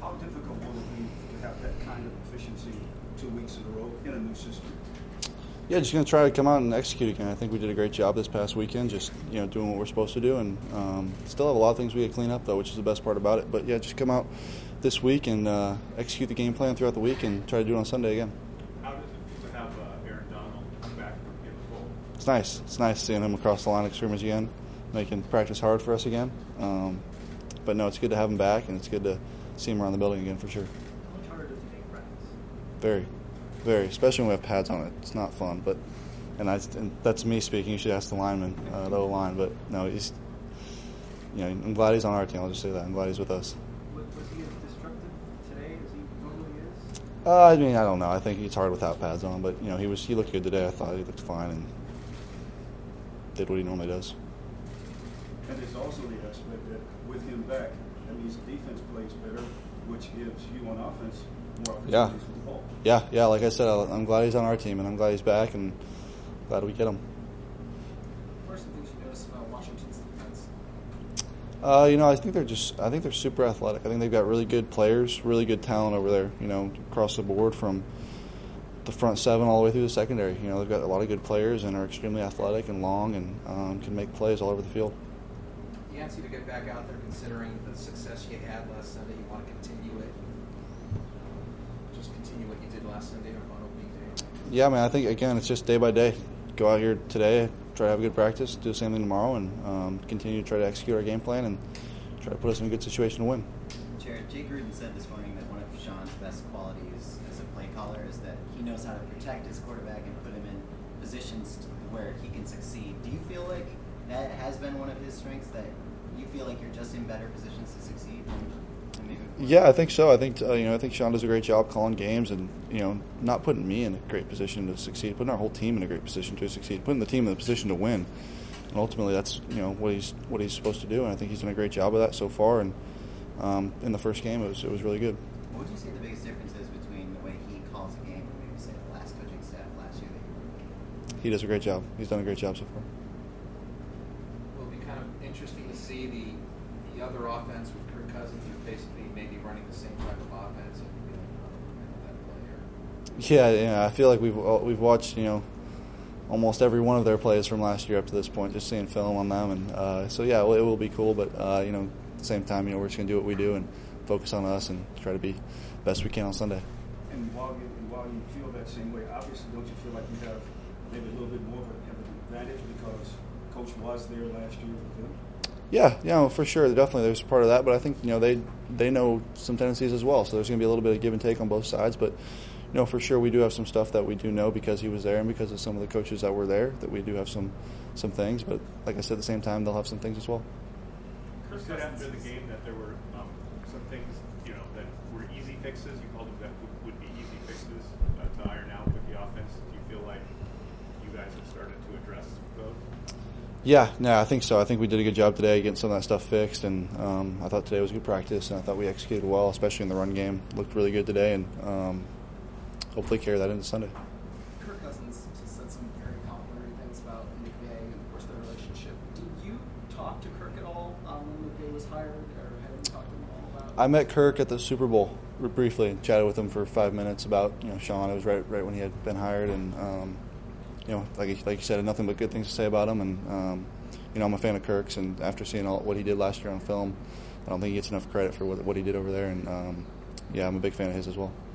How difficult will it be to have that kind of efficiency 2 weeks in a row in a new system? Yeah, just going to try to come out and execute again. I think we did a great job this past weekend, just doing what we're supposed to do, and still have a lot of things we got to clean up though, which is the best part about it. But yeah, just come out this week and execute the game plan throughout the week and try to do it on Sunday again. How does it feel to have Aaron Donald come back in the fold? It's nice. It's nice seeing him across the line of scrimmage again, making practice hard for us again. But no, it's good to have him back, and it's good to see him around the building again for sure. How much harder does it make practice? Very. Very, especially when we have pads on it. It's not fun, but and that's me speaking. You should ask the lineman, the O-line. But no, he's I'm glad he's on our team. I'll just say that. I'm glad he's with us. Was he as destructive today as he normally is? I mean, I don't know. I think he's hard without pads on, but he looked good today. I thought he looked fine and did what he normally does. And there's also the aspect that with him back, that means the defense plays better, which gives you on offense more opportunities with the ball. Yeah. Like I said, I'm glad he's on our team, and I'm glad he's back, and glad we get him. What are some things you noticed about Washington's defense? I think they're super athletic. I think they've got really good players, really good talent over there. Across the board from the front seven all the way through the secondary. They've got a lot of good players and are extremely athletic and long and can make plays all over the field. Yancey, to get back out there, considering the success you had last Sunday, you want to continue it? Just continue what you did last Sunday on opening day? Yeah, I think, again, it's just day by day. Go out here today, try to have a good practice, do the same thing tomorrow, and continue to try to execute our game plan and try to put us in a good situation to win. Jared, Jay Gruden said this morning that one of Sean's best qualities as a play caller is that he knows how to protect his quarterback and put him in positions where he can succeed. Do you feel like that has been one of his strengths, that you feel like you're just in better positions to succeed? Yeah, I think so. I think Sean does a great job calling games and not putting me in a great position to succeed, putting our whole team in a great position to succeed, putting the team in a position to win. And ultimately, that's what he's supposed to do. And I think he's done a great job of that so far. And in the first game, it was really good. What would you say the biggest difference is between the way he calls a game and maybe say the last coaching staff last year that you were with? He does a great job. He's done a great job so far. Will it be kind of interesting to see the other offense with Kirk Cousins, basically maybe running the same type of offense and that player? Yeah. I feel like we've watched almost every one of their plays from last year up to this point, just seeing film on them, and so yeah, it will be cool. But at the same time, we're just gonna do what we do and focus on us and try to be best we can on Sunday. And while you feel that same way, obviously, don't you feel like you have maybe a little bit more of an advantage because Coach was there last year with them? Yeah, for sure. Definitely, there's part of that, but I think they know some tendencies as well. So there's going to be a little bit of give and take on both sides. But for sure, we do have some stuff that we do know because he was there and because of some of the coaches that were there. That we do have some things. But like I said, at the same time, they'll have some things as well. Chris said after the game that there were some things that were easy fixes. You called them that would be easy fixes to iron out with the offense. Do you feel like you guys have started to address those? Yeah, I think so. I think we did a good job today getting some of that stuff fixed, and I thought today was a good practice, and I thought we executed well, especially in the run game. Looked really good today, and hopefully carry that into Sunday. Kirk Cousins said some very complimentary things about McVay and, of course, their relationship. Did you talk to Kirk at all when McVay was hired, or have you talked to him at all about it? I met Kirk at the Super Bowl briefly and chatted with him for 5 minutes about Sean. It was right when he had been hired, and like you said, had nothing but good things to say about him. And I'm a fan of Kirk's, and after seeing what he did last year on film, I don't think he gets enough credit for what he did over there. And I'm a big fan of his as well.